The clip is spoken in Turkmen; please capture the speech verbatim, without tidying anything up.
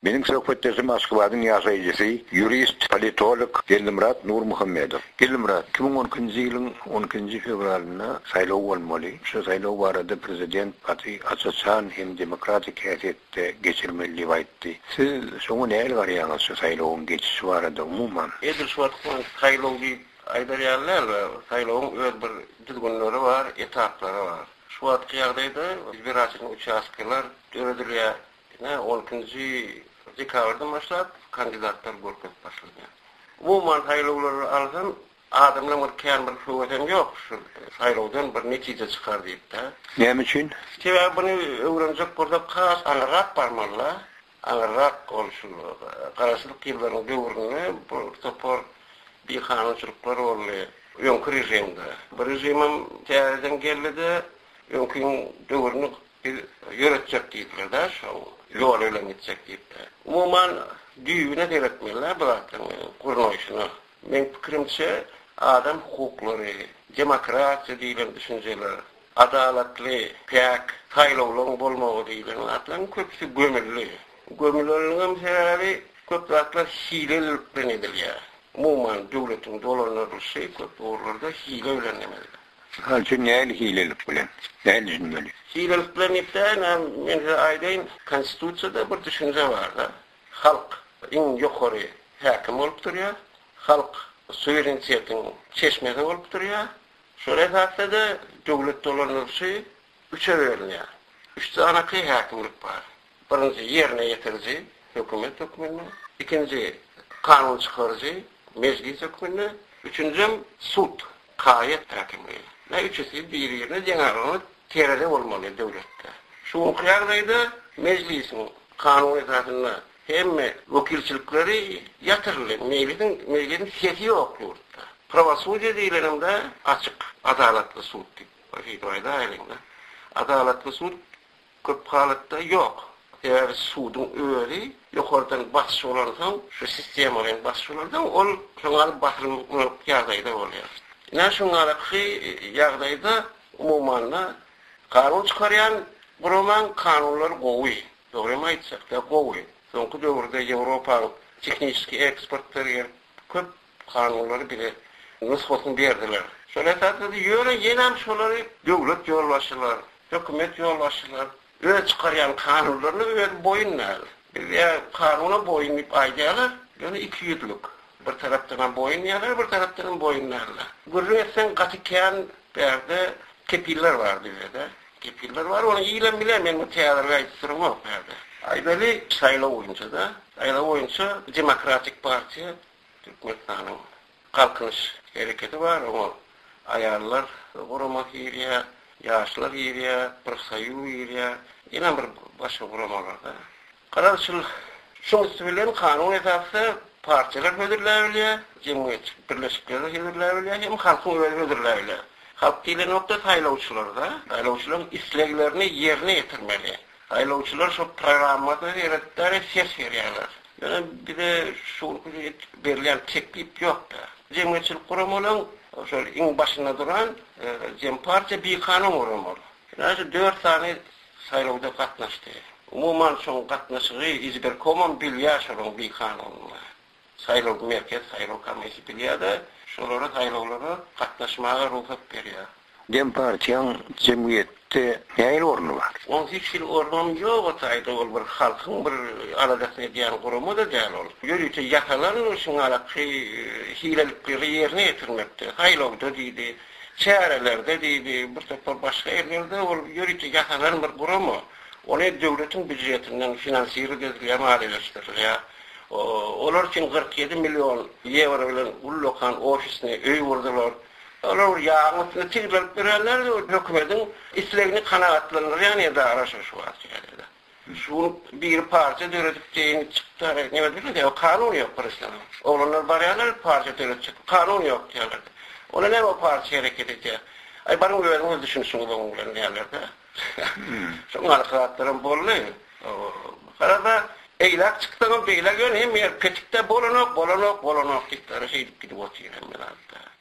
Mening söhbetdeşim Moskwadan ýaşaýjysy, jurist, politolog Gellimrat Nurmuhammedov. Gellimrat, iki bin on ikinji ýylyň on ikinji fevralyna saýlaw bolmaly. Şu saýlaw barada prezident paty açyçan hem demokratik häsiýetde geçirmeli diýip aýtdy. Siz şoňa näme garaýaňyz şu saýlawyň geçişi barada umumyň? Edil şu wagtda saýlaw diýip aýdarýarlar we saýlawyň öz bir düzgünleri bar, etaplary bar. Şu wagtky ýagdaýda izbiraçyň участkalar döredilýär. Ne on ikinji dekabrdan başlap kandidatlar görkezip başladı. Umumyň saýlawlary alsam adamlar bir kän bir şöweten ýok. Şu saýlawdan bir netije çykar diýip de. Näme üçin? Sebäbi buny öwrenjek bolsa kas anrak barmalla. Anrak bolşul garaşlyk ýyllaryň döwrüne bu topor bir kanunçylyklar boldy. Ýönkü rejimde. Bu rejimim täzeden geldi. Ýönkü döwrüni ýöretjek diýdiler da, şo ýol bilen gitjek diýipdi. Umumyň düýüne gerekmeler bulardan gurnaýşyna. Men pikirimçe adam hukuklary, demokratiýa diýilen düşünjeler, adalatly, pek, saýlawlaryň bolmagy diýilen atlan köpsi gömülli. Gömülleriň sebebi köp zatlar hilelik bilen edilýär. Umumyň döwletiň dolanýarlyşy köp orlarda hile bilen emeldir. Halçı näli hilelik bilen? Näli düşünmeli? Hilelik bilen ipden men aýdaýyn konstitusiýada bir düşünje bar da. Halk iň ýokary häkim bolup durýar. Halk suwerenitetiň çeşmesi bolup durýar. Şol esasda döwlet dolanýarlyşy üçe bölünýär. Üç tanaky häkimlik bar. Birinji ýerine ýetirji hökümet hökmüni, ikinji kanun çykarjy meclis hökmüni, üçünji sud, kaýat häkimligi. Ne üçüsi bir ýerine jeňarlygy terede bolmaly döwletde. Şu ýagdaýda meclisin kanun esasyna hemme wekilçilikleri ýatyrly, meclisin meclisin sesi ýok ýurtda. Pravosudya diýilerimde açyk, adalatly sud diýip aýda aýlanda. Adalatly sud köp halatda ýok. Eger sudun öwri ýokardan başçy bolansa, şu sistema bilen başçy bolansa, ol şoňa basyrlyk ýagdaýda bolýar. Ina şoňalaky ýagdaýda umumyň kanun çykarýan gurman kanunlar gowy. Dogrymy aýtsak da gowy. Soňky döwürde Ýewropa teknik ekspertleri köp kanunlary bile nusxasyny berdiler. Şol esasda ýöne ýenem şolary döwlet ýolbaşçylary, hökümet ýolbaşçylary öz çykarýan kanunlaryny öz boýunna. Bir kanuna boýunyp aýdýarlar, ýöne iki ýüzlük. Bir tarapdan boýunýarlar, bir tarapdan boýunlarlar. Gürrüýetsen gatykän berde kepiller bar diýildi. Kepiller bar, onu ýylan bilen men bu teýarlarga aýtdyrym ok berde. Aýdaly saýlaw boýunça da, saýlaw boýunça Demokratik Partiýa Türkmenistanyň kalkınış hereketi bar, o aýarlar guramak ýerýär, ýaşlar ýerýär, bir saýu ýerýär, ýene bir başga guramalarda. Garaşyl şoňsy bilen kanun esasy partiýalar hödürläýär, jemgyýet birleşikleri hödürläýär, hem halkyň hödürläýär. Halk diýilen nokta saýlawçylarda, saýlawçylaryň isleglerini ýerine ýetirmeli. Saýlawçylar şu programmada eretleri ses berýärler. Ýöne bir de şu berilen teklip ýok da. Jemgyýetçilik guramalaryň şol iň başynda duran jem partiýa bir kanun guramaly. Näçe dört sany saýlawda gatnaşdy. Umumyň şoň gatnaşygy izberkomam bilýär şoň bir kanunla. Saýlaw merkez, saýlaw komissiýasy bilýärdi. Şolara saýlawlara gatnaşmaga ruhsat berýär. Dem partiýaň jemgyýetde näme orny bar? on sekiz ýyl ornum ýok, otaýda ol bir halkyň bir aladasyny diýen guramy da däl ol. Ýörüýte ýakalan şoň alaky hilelikleri ýerine ýetirmekde. Saýlawda diýdi, çärelerde diýdi, bir topar başga ýerlerde ol ýörüýte ýakalan bir guramy. Onu döwletiň büdjetinden finansiýer edilýär, maliýeleşdirilýär. Olar için kırk yedi milyon euro bilen ullokan ofisine öý vurdular. Olar ýağmysyny tiglip berenler hökümetin islegini kanagatlandyryr, ýani da araşa şu wagtda. Şu bir partiýa döwlet diýen çykdyr, näme diýildi? O kanun ýok president. Olanlar barýarlar partiýa döwlet çykdy, kanun ýok diýerler. Ona näme o partiýa hereket edýär? Ay baryň öwrüňiz düşünsün bolan diýerler. Şoňa hakatlarym boldy. Garada eýlak çykdyň, beýlak ýöne hem petikde bolanok, bolanok, bolanok diýip gidip otyr hem